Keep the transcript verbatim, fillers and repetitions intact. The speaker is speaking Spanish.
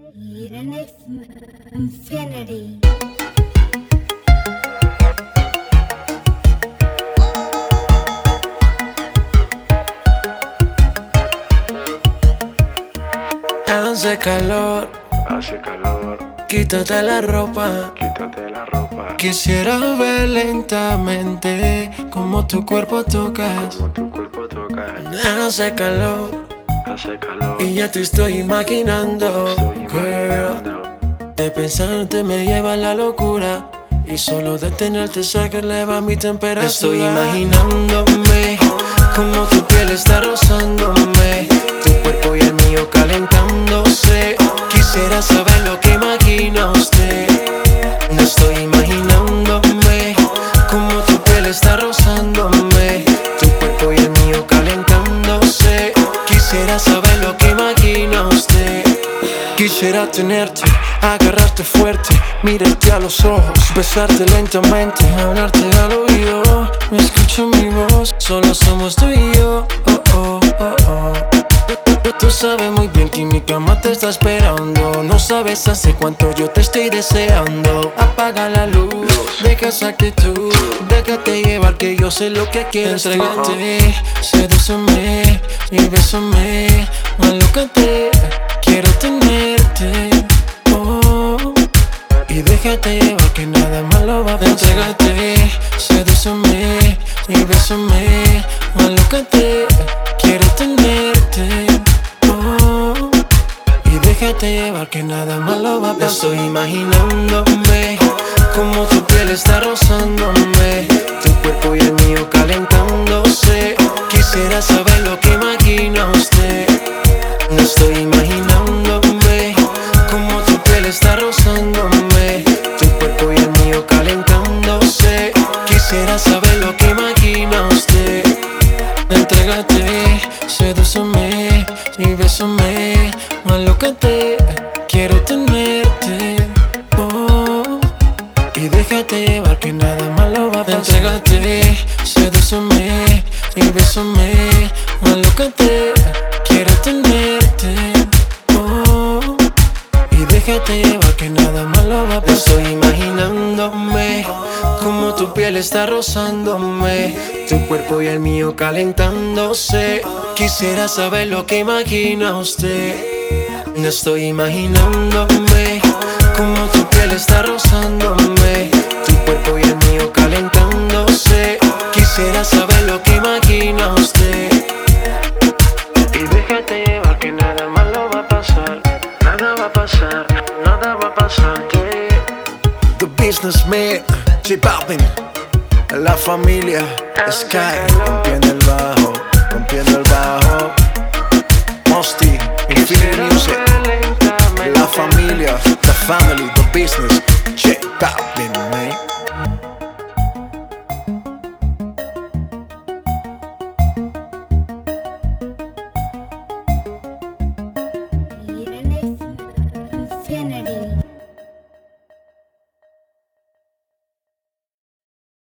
Infinity. Hace calor, hace calor, quítate la ropa, quítate la ropa. Quisiera ver lentamente cómo tu cuerpo tocas. Como tu cuerpo toca, Hace calor hace calor. y ya te estoy imaginando, Estoy girl. imaginando. De pensarte me lleva a la locura y solo de tenerte cerca eleva mi temperatura. Estoy imaginándome como tu piel está rozándome, tu cuerpo y el mío calentándose. Quisiera saber lo que imagina usted. No estoy imaginándome como tu piel está rozándome, tu cuerpo y el mío calentándose. Quisiera saber lo que imagina usted. Quisiera tenerte, agarrarte fuerte, mirarte a los ojos, besarte lentamente, hablarte al oído. No escucho mi voz, solo somos tú y yo. Oh, oh, oh, oh. Tú sabes muy bien que mi cama te está esperando. No sabes hace cuánto yo te estoy deseando. Apaga la luz, deja esa actitud, déjate llevar que yo sé lo que quieres. Entrégate, sedúceme y bésame, malócate, quiero tenerte, oh, y déjate llevar que nada malo va a pasar. Entrégate, sedúceme y bésame, malócate, quiero tenerte, oh, y déjate llevar que nada malo va a pasar. Estoy imaginándome como tu piel está rozándome, tu cuerpo y el mío calentándose. Quisiera saber lo que imagina usted. No estoy imaginándome como tu piel está rozándome, tu cuerpo y el mío calentándose. Quisiera saber lo que imagina usted. Entrégate, sedúceme y bésame, malócate, quiero tenerte, oh, y déjate llevar que nada malo va a pasar. Entrégate, sedúceme y bésame, malócate, quiero tenerte, oh, y déjate llevar que nada malo va a pasar. Estoy imaginándome como tu piel está rozándome, tu cuerpo y el mío calentándose. Quisiera saber lo que imagina usted. No estoy imaginándome como tu piel está rozándome, tu cuerpo y el mío calentándose. Quisiera saber lo que imagina usted. Y déjate llevar que nada malo va a pasar. Nada va a pasar, nada va a pasarte. The Businessman, J Balvin, la familia, Sky, rompiendo el bajo, rompiendo el bajo. Mosty, Infinity Music, la familia, the family.